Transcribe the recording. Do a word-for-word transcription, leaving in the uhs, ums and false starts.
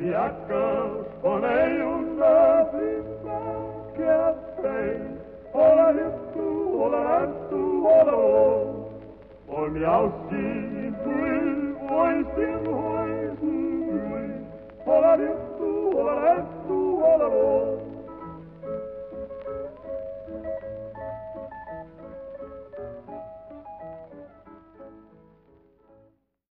Iacă spune-i să plimba chiar-tei, ola-tu, ola-tu, ola-o, o-mi-au schimb-ui, oi schimb-ui, ola-tu, ola-tu,